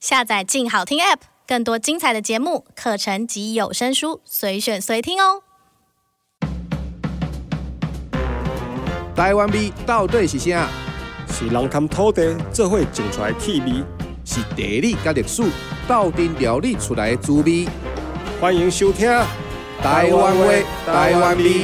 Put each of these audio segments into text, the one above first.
下载静好听 App， 更多精彩的节目、课程及有声书，随选随听哦。 台湾味到底是啥？ 是人谈土地做伙种出来的气味， 是地理甲历史斗阵料理出来的滋味。 欢迎收听《 台湾话，台湾味。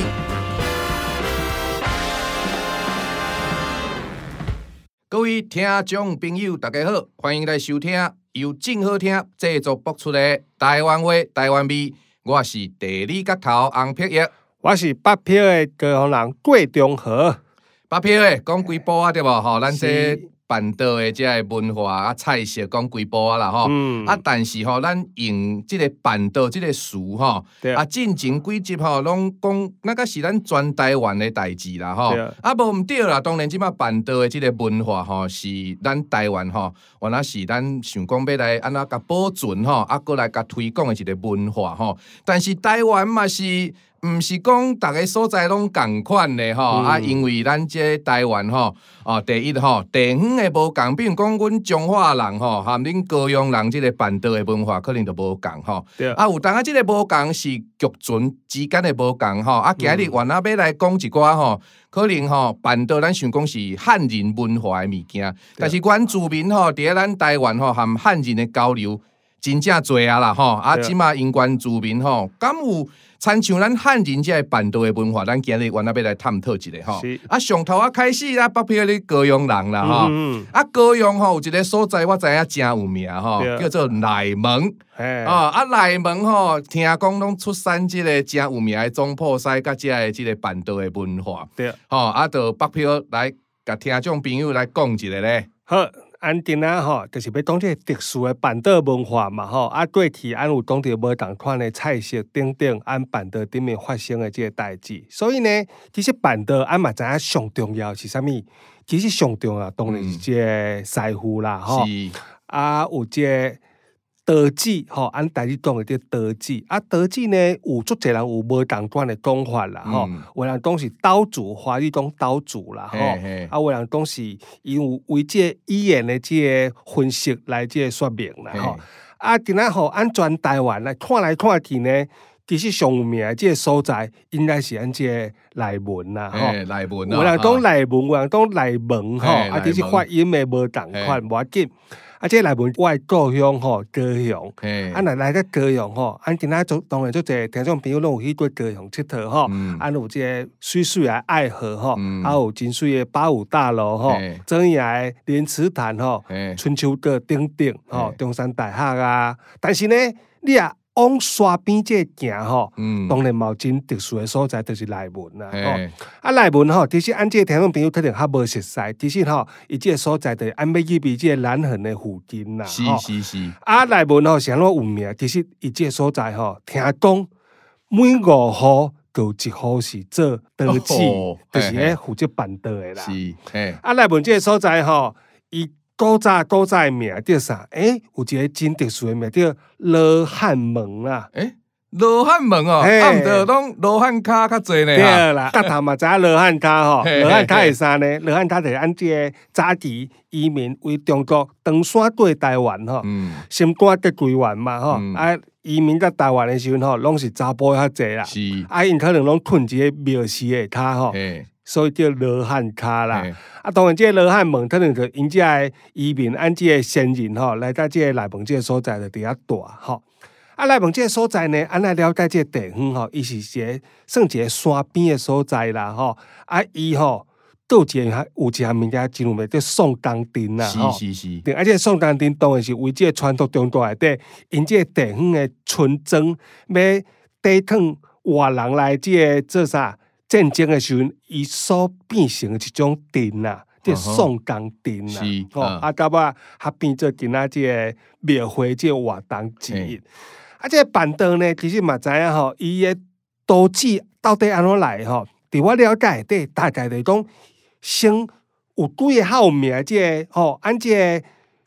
各位听众朋友，大家好，欢迎来收听由静好听制作播出的《台湾话，台湾味》。我是地理角头洪碧玉， 我是北漂的高雄人郭中和。 北漂的讲几步啊，对无？吼，咱这板道的这个文化啊菜色讲几步啊啦吼。但是吼，咱用这个板道这个词吼，进前几集吼，拢讲那个是咱全台湾的代志啦吼。无毋对啦，当然即摆板道的这个文化吼，是咱台湾吼，原来是咱想讲要来安怎甲保存吼，过来甲推广的一个文化吼。但是台湾嘛是。毋是讲逐个所在拢共款的吼，因为咱这台湾吼，第一吼地方的无共，比如讲阮彰化人吼，含恁高雄人这个板道的文化可能就无共吼。有当这个无共是族群之间的无共吼。今日原来要来讲一寡吼，可能吼板道咱想讲是汉人文化的物件，但是原住民吼，伫咱台湾吼，含汉人的交流真正多啊啦吼。即马因原住民吼，敢有？参像咱汉人这板道的文化，咱今日原来要来探讨一下吼。上头开始北漂的高雄人啦吼。高雄吼有一个所在，我知影真有名吼，叫做内门。内门吼，听讲拢出产这个真有名的总铺师甲这个板道的文化。就北漂来甲听众朋友来讲一下咧。 好。安定啊吼，就是要讲这特殊的板道文化嘛吼，过去有当地无同款的菜色等等，板道顶面发生的这个代志，所以呢，其实板道嘛知影上重要是啥物？其实上重要当然是这个师傅啦吼，有这个刀子吼，台语讲的这刀子刀子呢有足侪人有无同款的讲法啦吼，有人讲是刀俎，华语讲刀俎啦吼，有人讲是因有为这语言的这个分析来这个说明啦吼，今仔吼全台湾来看去呢，其实上有名的这个所在应该是这个内门啦吼， 内门有人讲内门，有人讲内门吼，其实发音的无同款，无要紧。这内门我的故乡吼，高雄。来到高雄吼，今仔当然足侪听众朋友拢有去过高雄佚佗吼。有这个水水的爱河吼，有真水的八五大楼吼，庄严的莲池潭吼，春秋阁等等吼，中山大学啊。但是呢，你往山边这行吼，当然嘛有真特殊的所在，就是内门啦吼。内门吼，其实这听众朋友可能较无熟悉，其实吼，伊这个所在就是要去比这个南横的附近啦。 是。 内门吼是安怎有名？其实伊这个所在吼，听讲每5户就1户是做刀子，就是负责板道的啦。内门这个所在吼，伊。古早的名叫啥？有一个真特殊的名叫罗汉门啊！ 罗汉门哦，毋着拢罗汉脚较侪呢。 对啦，大头嘛知影罗汉脚吼，罗汉脚是啥呢？罗汉脚就是这个早期移民为中国长山过台湾吼，心肝得归元嘛吼，移民到台湾的时候吼，拢是查甫较侪啦，因可能拢困一个庙寺的骹吼。所以叫罗汉脚啦，当然这个罗汉门可能就因这个移民这个先人吼，来到这个内门这个所在就比较大吼。内门这个所在呢，来了解这个地方吼，伊是一个算一个山边的所在啦吼。伊吼有一项物件真有名叫宋江镇啦吼。 是。 这个宋江镇当然是为这个传统中大内底，因这个地方的村庄要抵抗外人来这个做啥？战争的时候，伊所变成的一种镇啦，叫宋江镇啦。到尾合变做今仔这个庙会这个活动之一。这个板道呢，其实嘛知影吼，伊的刀子到底安怎来吼？伫我了解底，大概就是讲先有几个较有名这个吼，这个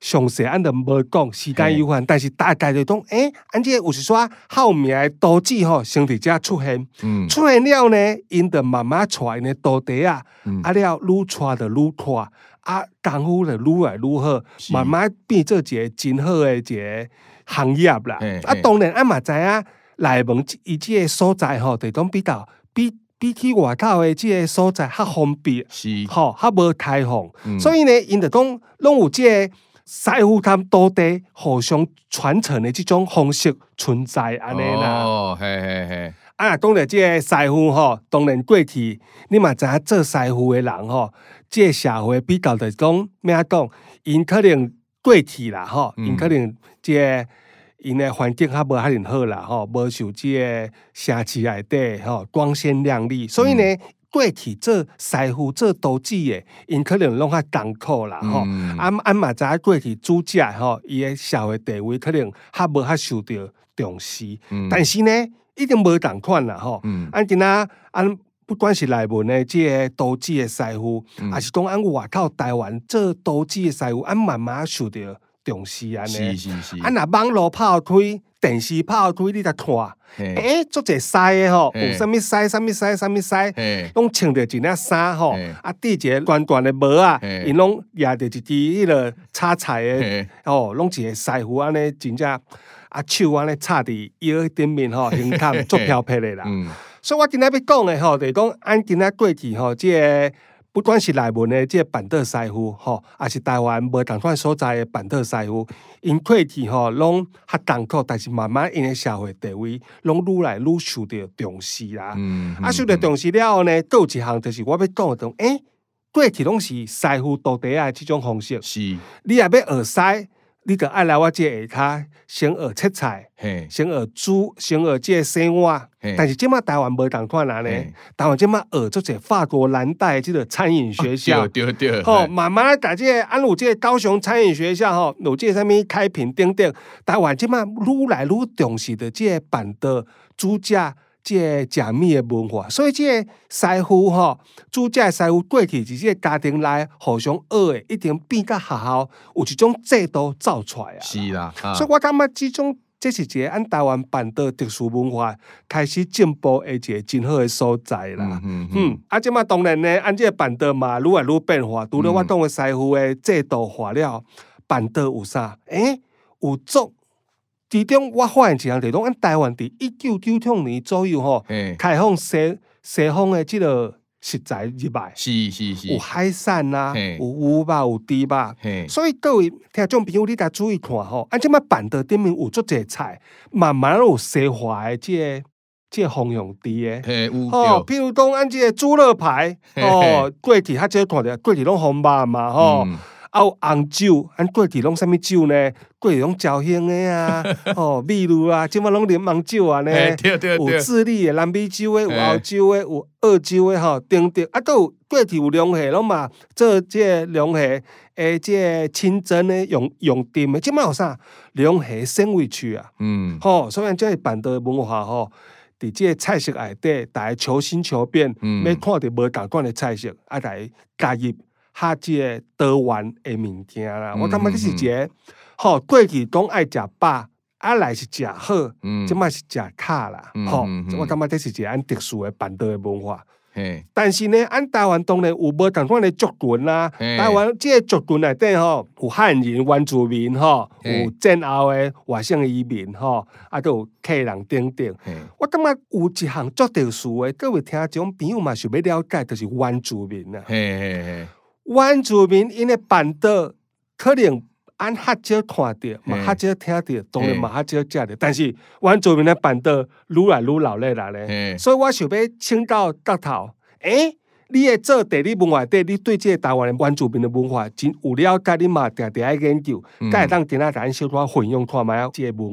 详细俺就无讲，时间有限，但是大概就讲，按这有一撮好名的都市吼，先伫遮出现，出现了呢，因就慢慢带因的徒弟啊，啊了愈带就愈快，啊功夫就愈来愈好，慢慢变做一个真好的一个行业啦。啊，当然俺嘛知影内门伊即个所在吼，就讲比起外口的即个所在较方便，吼较无开放，所以呢，因就讲拢有即个师傅他们徒弟互相传承的即种方式存在安尼啦。 哦，嘿。 啊，当然即个师傅吼，当然过去你嘛知影做师傅的人吼，即个社会比较就是讲咩啊讲，因可能过去啦吼，因可能即个。因的环境较无遐尼好啦，吼，无受即个城市内底吼光鲜亮丽，所以呢，过去做师傅做都市的，因可能拢较艰苦啦，吼。俺嘛知影过去主家吼，伊的社会地位可能较无遐受到重视，但是呢，一定无同款啦，吼。俺今仔俺不管是内门的即个都市的师傅，还是讲俺外口台湾做都市的师傅，俺慢慢受到重视安尼， 是。 啊，若网络炮推、电视炮推，你才看，足侪师的吼，有啥物师，拢穿着一领衫吼，啊，缀一个圆圆的帽啊，因拢举着一支迄个插菜的，哦，拢一个师傅安尼，真正啊手安尼插伫腰顶面吼，形态足飘撇的啦。所以我今仔要讲的吼，就是讲俺今仔过去吼，即个。不管是内门的即个板凳师傅吼，还是台湾无同款所在的板凳师傅，因过去吼拢较艰苦，但是慢慢因的社会地位拢愈来愈受到重视啦。受到重视了后呢，有一项就是我要讲的种，过去拢是师傅徒弟啊即种方式， 是你若要学师。你就爱来我这下骹，先学切菜，先学煮，先学这个生活。但是即马台湾无同款啦呢，台湾即马学做者法国蓝带这个餐饮学校， 对， 吼，慢慢打这个，有这个高雄餐饮学校吼，有这个啥物开品等等，台湾即马愈来愈重视的这个板的煮食。即个食米的文化，所以即个师傅吼，煮食的师傅过去是即个家庭内互相学的，一定变甲学校有一种制度走出来啊。 是啦， 所以我感觉这是一个按台湾板的特殊文化开始进步的一个真好的所在啦。即马当然呢，按即个板的嘛，愈来愈变化。除了我讲的师傅的制度化了，板的有啥？有足。其中我发现一项，就是讲，咱台湾伫1990年左右吼，开放西方的即个食材入来， 是， 有海产啦，有鱼肉，有猪肉，所以各位听众朋友，你甲注意看吼，即摆板凳顶面有足侪菜，慢慢有西化的即个方向伫的，譬如讲，即个猪肉排，过去较少看着，过去拢红肉嘛，吼。有红酒，过去拢啥物酒呢？过去拢绍兴的啊，秘鲁啊，即摆拢啉红酒啊呢。有智利的、南美洲的，有澳洲的，有澳洲的吼，等等。都有过去有龙虾，拢嘛做即个龙虾的即个清蒸的用炖的。即摆有啥？龙虾生味区啊。所以即个板凳文化吼，伫即个菜色内底，大家求新求变，要看到无同款的菜色，来加入。哈，即个多元的物件啦，我感觉这是一个，过去讲爱食饱，来是食好，即摆是食卡啦，我感觉这是一个按特殊的板凳的文化。但是呢，按台湾当然有无同款的族群啦，台湾即个族群内底有汉人、原住民有战后的外省移民都有客人等等。我感觉有一项足特殊的，各位听众朋友嘛想要了解，就是原住民啊。原住民因的板凳可能按较少看到，嘛较少听到，当然嘛较少食到。但是原住民的板凳愈来愈老练啦咧，所以我想要请教角头，你的做地理文化底，你对这个台湾的原住民的文化真有了解，你嘛定定爱研究，才会当今仔咱小可分享看卖这个文化。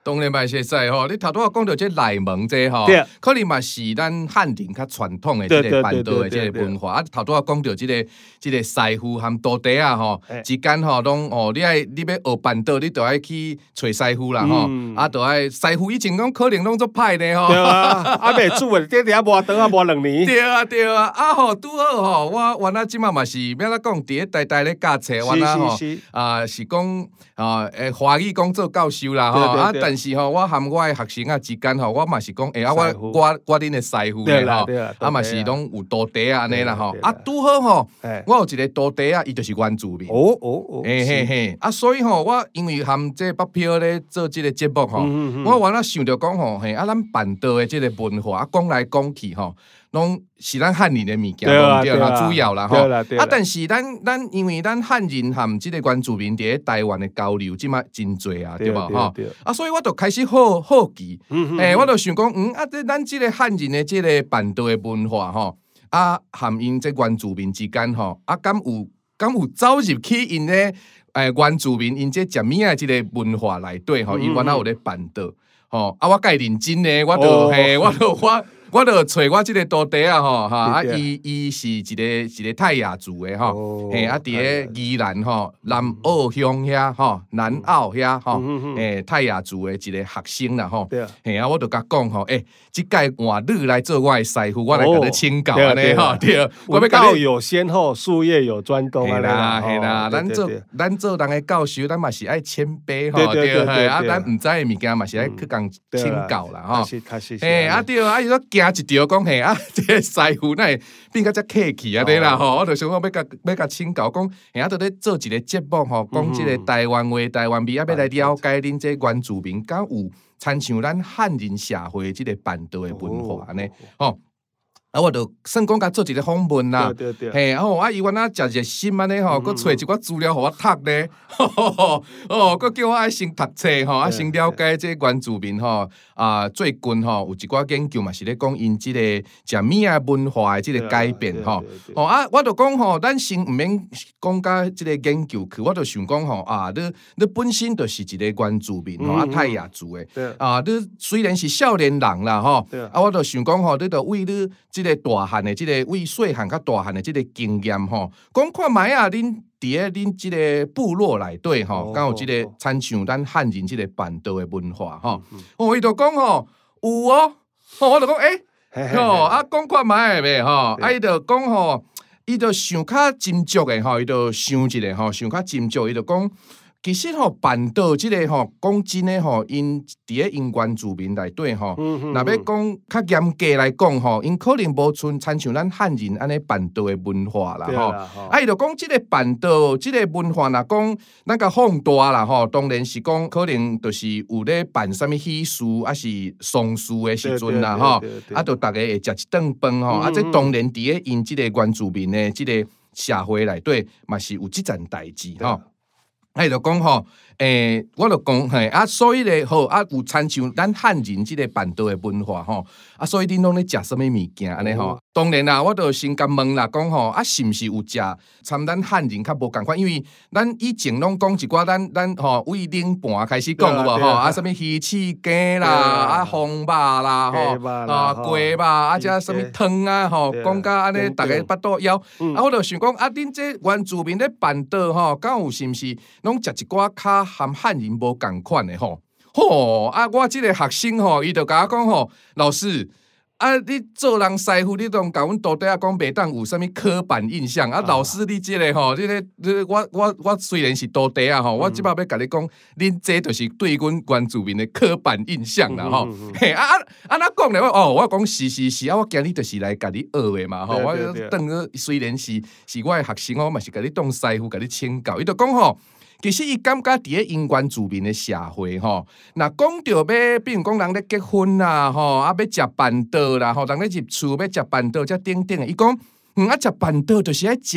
当然嘛，熟悉吼。你头拄仔讲到这内蒙这吼，可能嘛是咱汉人较传统的这个板道的这个文化。啊，头拄仔讲到这个师傅和徒弟啊吼，之间吼拢你要学板道，你就要去找师傅啦吼。啊，就要师傅以前讲可能拢做歹的吼。 对啊，啊袂煮的，这下磨长啊磨2年。 对啊对啊，啊吼拄好吼，我原来即马嘛是要怎讲，伫咧代咧教册，原来吼是讲华语讲做教授啦吼。啊，但是吼，我和我的学生啊之間吼，我嘛是講，我恁的師傅咧吼，啊嘛是攏有徒弟啊安尼啦吼，啊拄好吼，我有一個徒弟啊，伊就是原住民，嘿，啊所以吼，我因為和這北漂咧做這個節目吼，我原來想着講吼，嘿，啊咱板道的這個文化，啊講來講去吼。拢是咱漢人的物件，對啦，主要啦吼。啊，但是咱因為咱漢人和即個原住民伫台灣的交流，即馬真濟啊，對無吼？啊，所以我就開始好奇，我就想講，啊，咱即個漢人的即個板道的文化吼，啊，和因即原住民之間吼，啊，敢有走入去因咧原住民因即食物仔即個文化內底吼，因原來有咧板道，吼，啊，我介認真咧，我就找我即個徒弟啊吼，啊，伊是一個泰雅族的吼，嘿，啊，伫咧宜蘭吼南澳鄉遐吼，南澳遐吼，泰雅族的一個學生啦吼，嘿，啊，我就甲講吼，即屆換你來做我的師傅，我來甲你請教安尼吼，對， 我要教有先後，術業有專攻啊， 嘿啦，咱做人的教授，咱嘛是愛謙卑吼，對，啊，咱唔知的物件嘛是愛去共請教啦吼，嘿，啊對，啊伊說行一條講嘿啊，這個師傅那變甲遮客氣啊，對啦吼，我就想講要甲請教講，嘿啊，都咧做一個節目吼，講即個台灣話、台灣味啊，要來了解恁這原住民，敢有親像咱漢人社會即個板道的文化呢？吼。啊，我就算講甲做一個訪問啦，嘿，啊，伊原來真熱心安尼吼，佮找一寡資料互我讀咧，佮叫我愛先讀冊吼，先了解這原住民吼，最近吼有一寡研究嘛是咧講因即個食物仔文化的即個改變吼，啊，我就講吼，咱先毋免講甲即個研究去，我就想講吼，你本身就是一個原住民吼，啊，泰雅族的，你雖然是少年人啦吼，啊，我就想講吼，你就為你即個大漢的即個為細漢較大漢的即個經驗吼，講看覓啊，恁佇咧恁即個部落內底吼，敢有即個親像咱漢人即個板道的文化吼，伊就講吼有哦，我就講啊講看覓袂吼，啊伊就講吼，伊就想較斟酌的吼，伊就想一個吼，想較斟酌，伊就講。其實吼，板道即個吼，講真誒吼，因佇咧因原住民內底吼，若要講較嚴格來講吼，因可能無親像咱漢人安尼板道誒文化啦吼。啊，伊就講即個板道即個文化，若講咱甲放大啦吼，當然是講可能就是有咧辦啥物喜事，啊是喪事誒時陣啦吼，啊就逐個會食一頓飯吼，啊這當然佇咧因即個原住民誒即個社會內底嘛是有即陣代誌吼。啊，就講吼，我就講嘿，啊，所以咧吼，啊，有親像咱漢人即個板道的文化吼，啊，所以恁攏咧食什麼物件安尼吼？當然啦，我就先甲問啦，講吼，啊，是毋是有食參咱漢人較無共款？因為咱以前攏講一寡咱吼，為冷盤開始講有無吼？啊，什麼魚翅羹啦，啊，紅肉啦，吼，啊，雞肉，啊，遮什麼湯啊，吼，講甲安尼，逐個巴肚枵。啊，我就想講，啊，恁這原住民咧板道吼，敢有是毋是攏食一寡較和漢人無共款的吼？啊，我即個學生吼，伊就甲我講吼，老師。啊！你做人師傅，你攏甲阮徒弟啊講袂當有啥物刻板印象啊！老師，你即個吼，即個我雖然是徒弟啊吼，我即擺要甲你講，恁這就是對阮原住民的刻板印象啦吼。嘿那講咧，我講是啊，我今日就是來甲你學的嘛吼。我當個雖然是我的學生，我嘛是甲你當師傅，甲你請教。伊就講吼。其實伊感覺佇咧因原住民的社會吼，若講到要，比如講人咧結婚啦吼，啊要食板道啦吼，人咧入厝要食板道，遮等等的。伊講，啊食板道就是愛食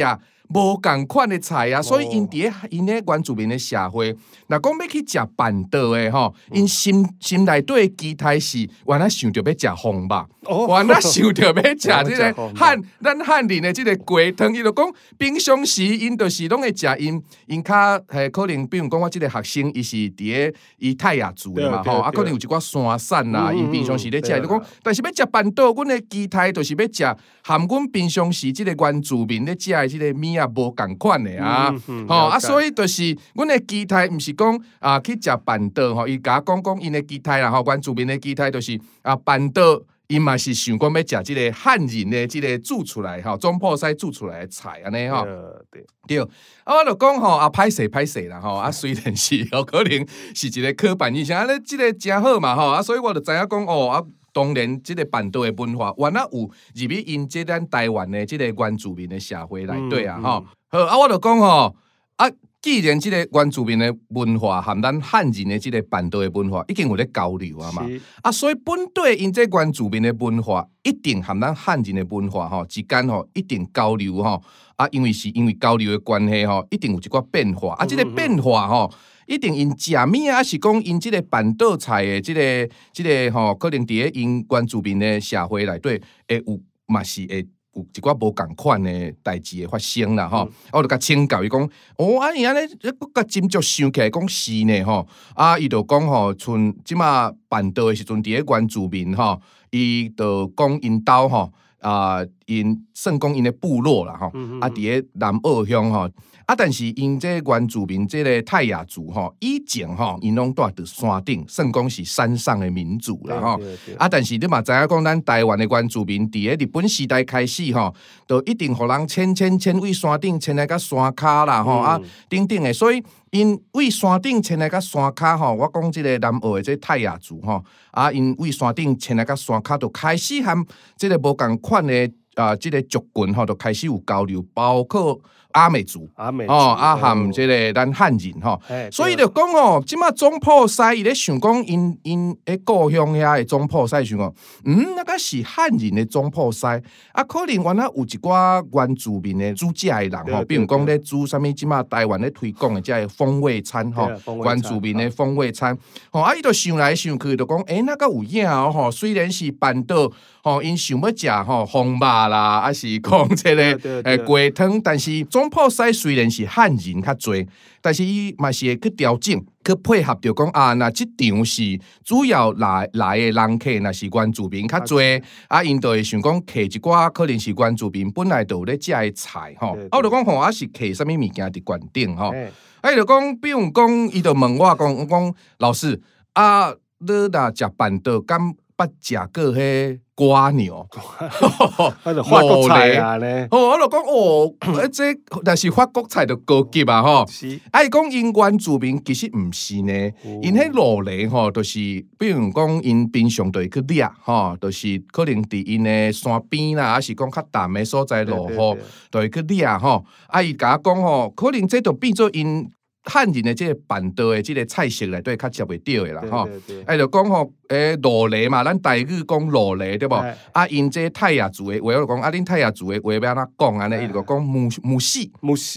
无共款的菜啊，所以因咧原住民的社会，若讲要去食板豆的吼，因心内底的期待是原来想着要食红肉，原来想着要食即个咱汉人的即个鸡汤，伊就讲平常时因就是拢会食因较可能，比如讲我即个学生，伊是伫咧伊泰雅族的嘛吼，啊可能有一寡山产啦，因平常时咧食，就讲，但是要食板豆，阮的期待就是要食含阮平常时即个原住民咧食的即个物啊无共款的啊，所以就是阮的期待，毋是讲去食板豆吼，伊甲我讲因的期待啦吼，原住民的期待就是板豆。伊嘛是想讲要食即个汉人的即个煮出来吼，中破西煮出来的菜安尼吼，对，我就讲吼歹势啦吼，虽然是可能是一个刻板印象，即个真好嘛吼，所以我就知影讲当然，即个板豆的文化，原来有入去因即咱台湾的即个原住民的社会内底啊吼。好我就讲吼既然即个原住民的文化和咱汉人的即个板豆的文化已经有咧交流啊嘛，所以本地因这原住民的文化一定和咱汉人的文化之间一定交流因为交流的关系一定有一寡变化即个变化一定因食物啊，是讲因即个板豆菜的即个可能伫咧因原住民的社会内底会有嘛是会。有一寡无共款的代志会发生啦吼，我就甲请教伊讲，伊安尼佫甲斟酌想起来讲是呢吼，伊就讲吼，像即马板豆的时阵，伫咧原住民吼，伊就讲因兜吼，因算讲因的部落啦吼，伫咧南澳乡吼。但是因这原住民这个泰雅族以前因拢住伫山顶，算讲是山上的民族啦但是你嘛知影讲，咱台湾的原住民伫咧日本时代开始就一定互人迁为山顶，迁来到山骹啦等等的，所以因为山顶迁来到山骹我讲即个南澳的这泰雅族因为山顶迁来到山骹，就开始和即个无共款的即个族群就开始有交流，包括阿美族和即个咱汉人所以就讲即马总埔西伊咧想讲因诶故乡遐的总埔西想讲，那个是汉人的总埔西可能原来有一寡原住民的煮食的人比如讲咧煮啥物即马台湾咧推广的即个风味餐原住民的风味餐伊就想来想去就讲那个有影虽然是板豆因想要食红肉啦，还是讲即个鸡汤，但是总埔西虽然是汉人较侪，但是伊嘛是会去调整，去配合着讲那即场是主要来的人客，那是原住民较侪因就会想讲客一寡可能是原住民本来就有咧食的菜我就讲是客啥物物件伫馆顶就讲比如讲伊就问我讲老师你若食板豆敢捌食过迄瓜牛， 法国菜啊呢？ 我就讲这若是法国菜就高级啊伊讲因原住民其实毋是呢，因迄罗梨就是比如讲因平常就会去掠就是可能伫因的山边啦，还是讲较淡的所在落雨，就会去掠伊甲我讲可能这就变做因。汉人的这个板豆的这个菜色内底较食袂到的啦就讲罗梨嘛，咱台语讲罗梨对无因这泰雅族的话，我就讲恁泰雅族的话要安怎讲安尼，伊就讲母系，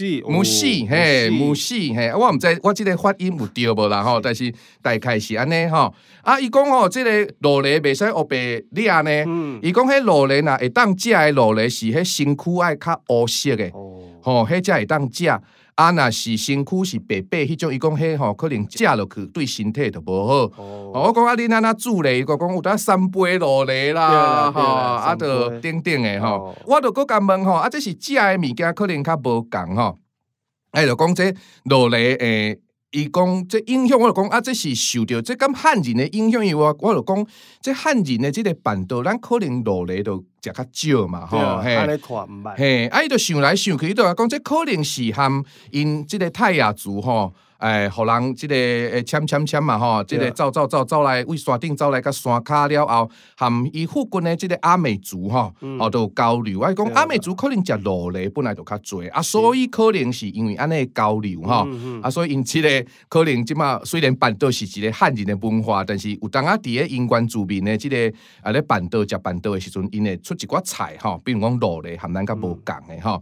我毋知我这个发音有对无啦但是大概是安尼伊讲这个罗梨袂使黑白掠呢，伊讲迄罗梨若会当食的罗梨是迄身躯爱较乌色的迄才会当食。若是身躯是白白迄种，伊讲迄可能食落去对身体就无好。我讲恁安怎煮咧？伊讲有当三杯罗梨啦，就等等的我就搁甲问这是食的物件可能较无共就讲这罗梨伊讲这影响，我就讲这是受到这跟汉人的影响。我就讲这汉人的这个板豆，咱可能罗梨就食较少嘛安尼看毋捌伊就想来想去，伊就讲这可能是和因这个泰雅族互人即个签嘛即个走来为山顶走来甲山骹了后，含伊附近的即个阿美族就交流。讲阿美族可能食罗梨本来就较侪所以可能是因为安尼交流所以因即个可能即马虽然板豆是一个汉人的文化，但是有当伫咧因原住民的即个咧板豆食板豆的时阵，因会出一寡菜比如讲罗梨含咱较无共的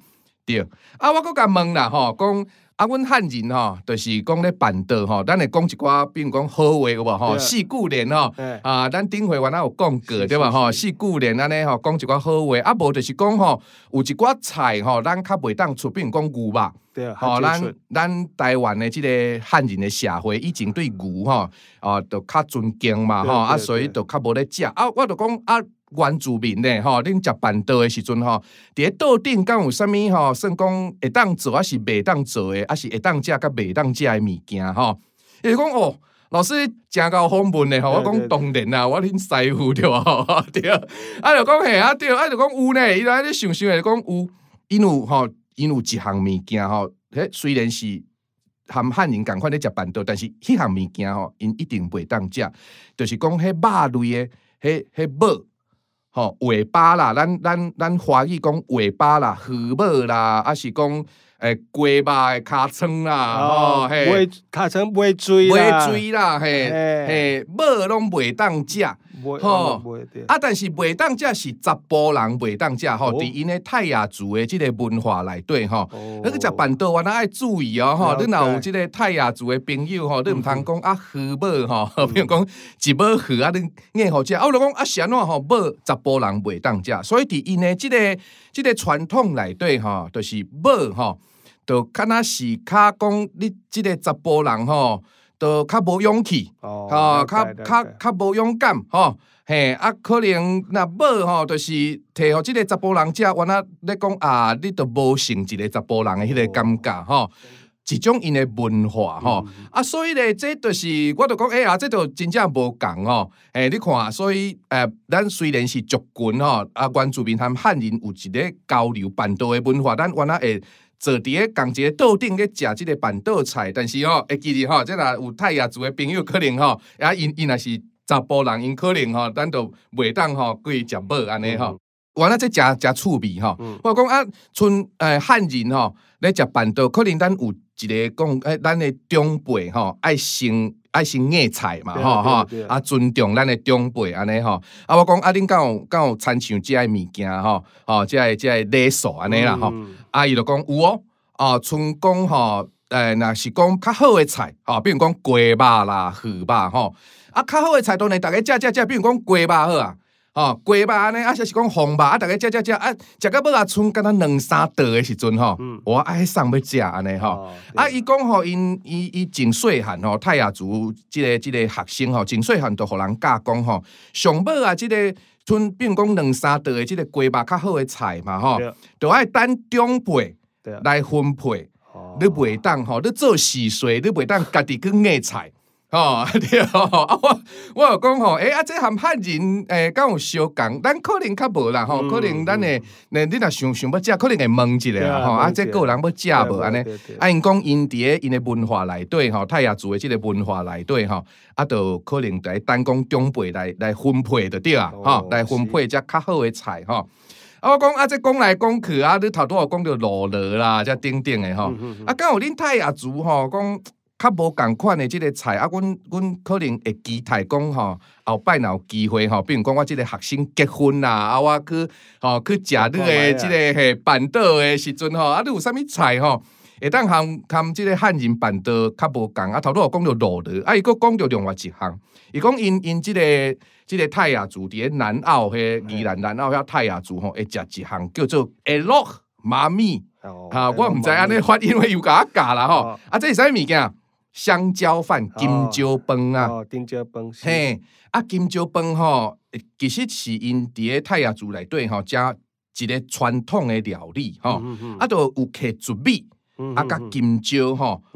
对，我搁甲问啦吼，讲阮汉人吼，就是讲咧办桌吼，咱会讲一寡，比如讲好话有无吼，四句联吼，咱顶回原来有讲过对吧吼，四句联安尼吼，讲一寡好话，无就是讲吼，有一寡菜吼，咱较袂当出，比如讲牛肉。吼，咱台湾的即个汉人的社会，以前对牛吼，就较尊敬嘛吼，所以就较无咧食。我就讲原住民咧吼，恁食办桌的时阵吼，伫咧桌顶敢有啥物吼，算讲会当做，还是袂当做的，还是会当食，甲袂当食的物件吼。伊就讲老师真够访问的吼，我讲当然啦，我恁师傅对吼，对。就讲嘿对，就讲有呢，伊来咧想想，就讲有，因有一项物件吼，虽然是含汉人共款咧食办桌，但是迄项物件吼，因一定袂当食，就是讲迄肉类的，迄母吼尾巴啦，咱华语讲尾巴啦，鱼母啦，还是讲鸡肉的尻川啦，吼嘿，尻川尾椎啦，嘿，母拢袂当食。吼，但是袂当食是查甫人袂当食吼，伫因诶泰雅族诶即个文化内底吼，你去食办桌原来爱注意哦吼，你若有即个泰雅族诶朋友吼，你毋通讲鱼母吼，比如讲一母鱼你硬好食，我就讲是安怎吼，母查甫人袂当食，所以伫因诶即个传统内底吼，就是母吼，就敢若是较讲你即个查甫人吼。都较无勇气，较无勇敢，吼，嘿，可能若某吼，就是摕互即个查甫人食，原来咧讲你都无成一个查甫人的迄个感觉，吼，一种因的文化，吼，所以咧，这就是我就讲，这就真正无共吼，你看，所以咱虽然是族群吼，原住民和汉人有一个交流办桌的文化，咱原来会。坐伫咧共一个桌顶咧食即个办桌菜，但是会记住即若有泰雅族的朋友可能因若是查甫人，因可能咱就袂当过去食母安尼吼。原来这真趣味吼。我讲像汉人咧食办桌，可能咱有一个讲咱的长辈爱先硬菜嘛尊重咱的长辈安尼吼。我讲恁敢有参像即个物件即个礼数安尼啦吼。伊就讲有像讲若是讲较好的菜比如讲鸡肉啦、鱼肉吼。较好的菜当然大家食，比如讲鸡肉好啊。鸡肉安尼，就是讲红肉大家食，食到尾剩敢若两三道的时阵我爱送要食安尼吼。伊讲伊真细汉泰雅族即个学生真细汉就互人教讲上尾即个剩，比如讲两三道的即个鸡肉较好的菜嘛就爱等长辈来分配。你袂当你做细碎，你袂当家己去硬菜。对我有讲这和汉人敢有相共，咱可能较无啦可能咱你若想要食，可能会问一下啦这个人要食无安尼？因讲因伫因的文化内底泰雅族的即个文化内底就可能来等讲长辈来分配就对啊来分配只较好的菜我讲这讲来讲去你头拄有讲到罗勒啦，这等等的敢有恁泰雅族讲？较无共款的即个菜阮可能会期待讲后摆若有机会比如讲我即个学生结婚啦，我去食你的即个办桌的时阵你有啥物菜会当含即个汉人办桌较无共头拄有讲到罗勒伊佫讲到另外一项，伊讲因即个泰雅族伫咧南澳宜兰南澳遐泰雅族会食一项叫做诶洛妈咪我毋知安尼发音，因为有甲我教啦这是啥物物件？香蕉饭、金蕉饭金蕉饭嘿，金蕉饭其实是因伫咧泰雅族内底加一个传统的料理就有摕竹米甲金蕉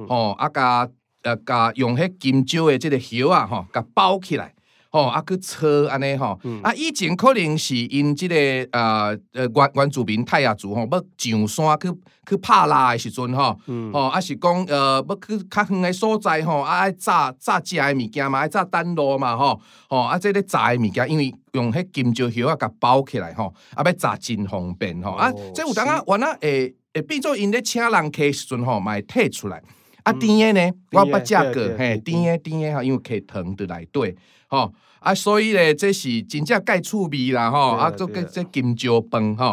甲用迄金蕉的即个叶甲包起来。去炒安尼以前可能是因即个原住民泰雅族要上山去拍蜡的时阵是讲要去较远的所在爱炸食的物件嘛，爱炸丹炉嘛这咧炸的物件，因为用迄金蕉叶甲包起来要炸真方便这有当原来会变做因咧请人客时阵嘛会摕出来甜的呢，我捌食过甜的因为摕糖伫内底。所以咧，这是真正介趣味啦，做这金蕉饭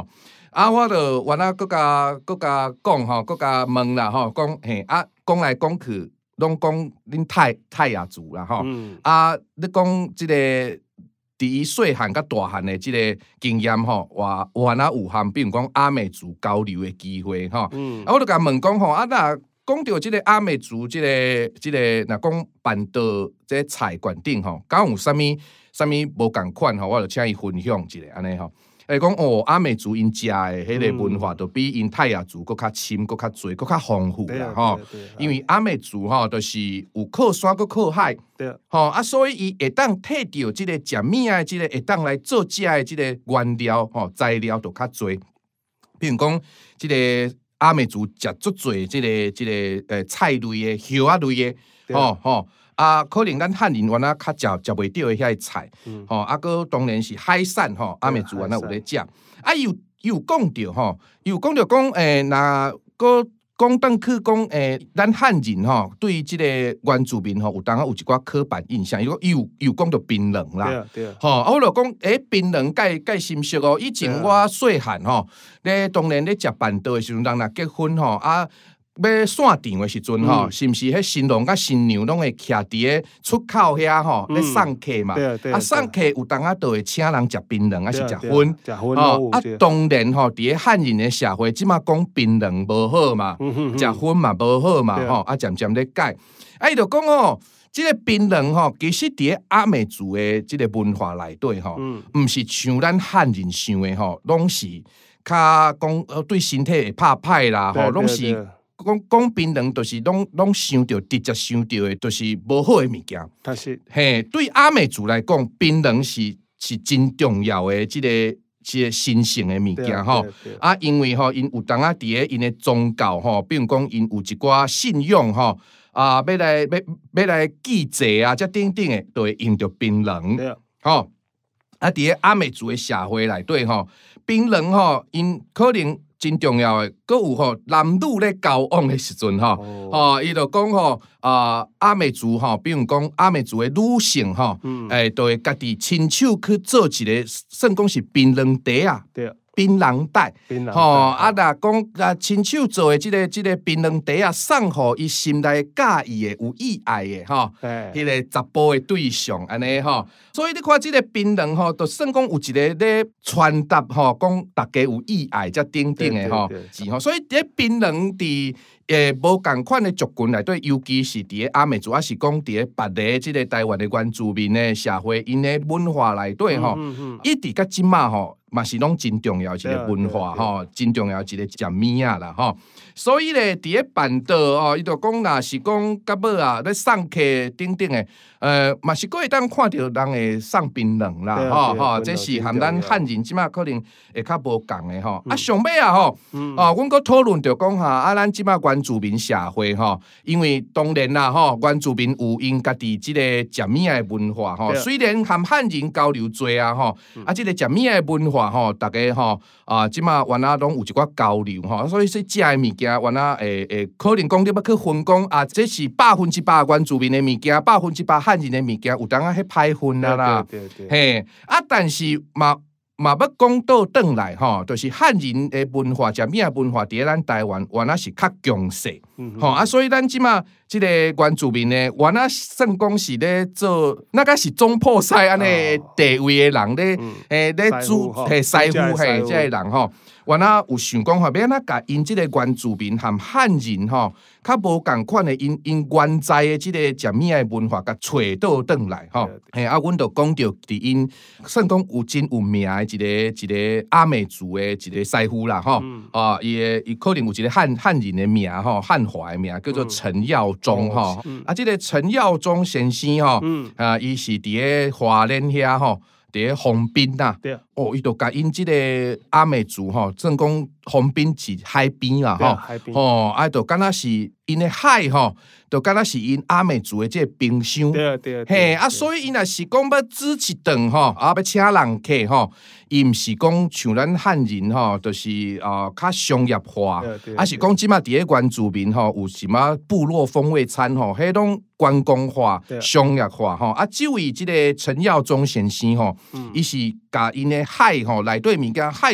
啊，我就原来佮甲讲吼，佮甲问啦吼，讲嘿啊，讲来讲去，拢讲恁泰雅族啦吼。啊，你讲即个伫伊细汉甲大汉的即个经验吼，原来有含，比如讲阿美族交流的机会吼。啊，我就甲问讲吼，啊那讲到即个阿美族，即个，若讲板道即菜馆顶吼，敢有啥物无共款吼？我就请伊分享一下安尼吼。讲阿美族因食的迄个文化，就比因泰雅族佫较深、佫较侪、佫较丰富啦吼。因为阿美族吼，就是有靠山佫靠海，吼啊，所以伊会当摕到即个食物啊，即个会当来做食的即个原料吼材料就较侪。比如讲，即个阿美族食足侪即个菜类的、叶仔类的，吼。啊，可能咱汉人原来较食袂到的遐菜，啊，佮当然是海产吼，阿美族原来有咧食。啊，有讲着吼，有讲着讲若佮讲转去讲咱汉人吼，对即个原住民吼，有当有一寡刻板印象。有讲着槟榔啦，吼，啊，我就讲槟榔介深熟哦。以前我细汉吼，咧当然咧食板道的时阵，人若结婚吼啊。要散场的时阵吼，是毋是迄新郎甲新娘拢会徛伫咧出口遐吼，咧送客嘛？啊，送客有当啊，就会请人食槟榔，还是食薰？哦，啊，当然吼，伫咧汉人的社会，即马讲槟榔无好嘛，食薰嘛无好嘛，吼，啊，渐渐咧改。啊，伊就讲哦，即个槟榔吼，其实伫咧阿美族的即个文化内底吼，毋是像咱汉人想的吼，拢是较讲对身体会怕歹啦，吼，拢是。讲槟榔，就是拢想到直接想到的，就是无好的物件。嘿，对阿美族来讲，槟榔是真重要的，即个神圣的物件吼。啊，因为吼，因有当啊伫咧因的宗教吼，比如讲因有一寡信仰吼，啊，要来祭祭啊，这等等的，都会用到槟榔。吼，啊，伫咧阿美族的社会内底吼，槟榔吼，因可能。真重要的，佮有吼男女咧交往的时阵吼，伊就讲吼阿美族吼，比如讲阿美族的女性吼，就会家己亲手去做一个，算讲是槟榔袋啊。槟榔袋，吼啊！若讲亲手做的即个槟榔袋啊，送互伊心内介意的、有意爱的吼，迄个查甫的对象安尼吼。所以你看即个槟榔吼，就算讲有一个咧传达吼，讲大家有意爱，才等等的吼，是吼。所以伫槟榔伫无共款的族群内底，尤其是伫咧阿美族，还是讲伫咧别个即个台湾的原住民的社会，因的文化内底吼，一直到即马吼。嘛是拢真重要一个文化吼，真重要一个食物啊啦吼。所以咧，伫咧板道哦，伊就讲若是讲到尾啊，咧送客等等的，嘛是可会当看到人会送槟榔啦，吼，这是含咱汉人即马可能会较无共的吼。啊，上尾啊吼，阮阁讨论着讲哈，啊，咱即马原住民社会吼，因为当然啦吼，原住民有因家己即个食物的文化吼，虽然含汉人交流多啊吼，啊，即个食物的文化。吼，大家吼即马原来拢有一寡交流吼，所以说食的物件原来可能讲你要去分讲啊，这是100%原住民的物件，100%汉人的物件，有当啊迄歹分啦，嘿啊，但是嘛要讲到转来吼，就是汉人的文化、食物的文化，伫咧咱台湾原来是较强势，吼啊，所以咱即马即个原住民呢，原来算讲是咧做，那个是总破塞安尼地位的人咧，咧主师傅嘿，即个人吼，原来有想讲吼，要安怎甲因即个原住民和汉人吼，较无共款的因原在的即个食物的文化，甲找倒转来吼，嘿啊，阮就讲到伫因算讲有真有名的一个阿美族的一个师傅啦吼，伊可能有一个汉人的名吼，汉华的名叫做陈耀宗吼，啊，即个陈耀宗先生吼，伊是伫咧花莲遐吼，伫咧丰滨呐，伊就甲因即个阿美族吼，算讲丰滨是海边啦吼，啊，就敢若是因的海吼，就敢若是因阿美族的即个冰箱，嘿，啊，所以因若是讲要煮一顿吼，啊，要请人客吼。伊毋是讲像咱汉人吼，就是较商业化，啊是讲即马伫咧原住民吼，有什么部落风味餐吼，迄种观光化、商业化吼。啊，这位即个陈耀宗先生吼，伊是甲因的海吼内底物件海就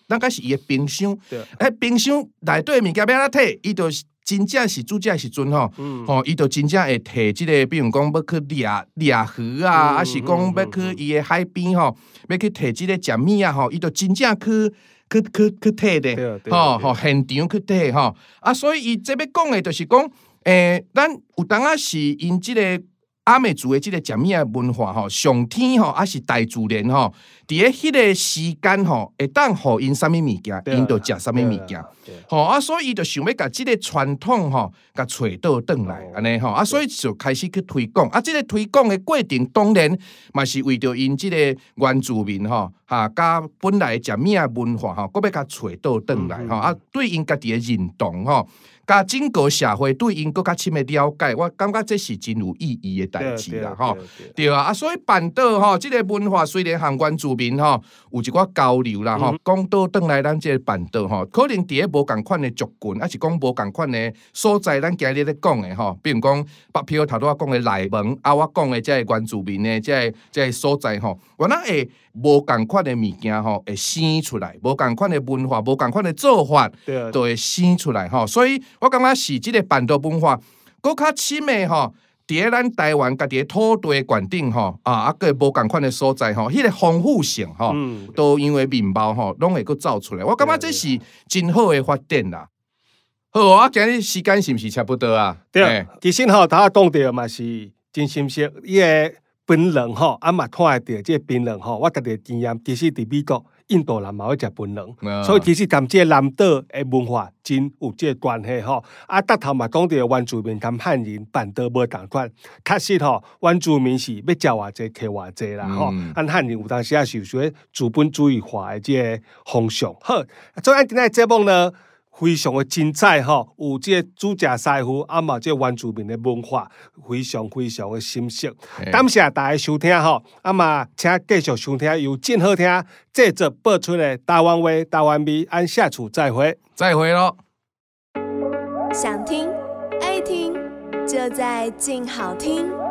咱个是伊的冰箱，冰箱内底物件要安怎摕，伊就真正是煮食的时阵吼，伊就真正会摕即个，比如讲要去掠鱼啊，还是讲要去伊的海边吼，要去摕即个食物啊吼，伊就真正去摕的，现场去摕吼。啊，所以伊这要讲的就是讲，咱有当啊是因即个阿美族的即个食物的文化吼，上天吼，还是大自然吼，伫咧迄个时间吼，会当互因啥物物件，因就食啥物物件。吼啊，所以伊就想要甲即个传统吼，甲找倒转来安尼吼啊，所以就开始去推广啊。即个推广的过程，当然嘛是为着因即个原住民吼，甲本来食物的文化吼，搁要甲找倒转来吼啊，对因家己的认同吼。甲整个社会对因更较深的了解，我感觉这是真有意义的代志啦，吼，对啊，所以板岛吼，这个文化虽然和原住民吼有一寡交流啦，吼，讲倒转来咱这个板岛吼，可能伫咧无共款的族群，还是讲无共款的所在，咱今日咧讲的吼，比如讲北漂头拄仔讲的内蒙，啊，我讲的这个原住民的这个所在吼，原来会无共款的物件吼，会生出来，无共款的文化，无共款的做法，都会生出来吼，所以。我感觉是即个板岛文化，搁较深的吼，伫咧咱台湾家己土地决定吼，个无共款的所在吼，迄个丰富性吼，都因为面貌吼，拢会搁走出来。我感觉这是真好的发展啦。好啊，今日时间是毋是差不多啊？ 对，其实吼，他讲到嘛是真心实，伊个槟榔吼，嘛看得到即个槟榔吼，我家己经验，其实伫美国。印度人嘛会食槟榔，所以其实跟即个南岛的文化真有即个关系吼。搭头嘛讲到原住民跟汉人板岛无同款，确实吼，原住民是要食偌济，摕偌济啦吼。汉人有当时也是有些资本主义化的即个方向。好，所以咱今日节目呢。非常的精彩吼，有即个主食师傅，嘛即个原住民的文化，非常非常的深刻。感谢大家收听吼，嘛请继续收听由真好听制作播出的台湾话、台湾味，按下次再会， 再会咯。 想听爱听，就在静好听。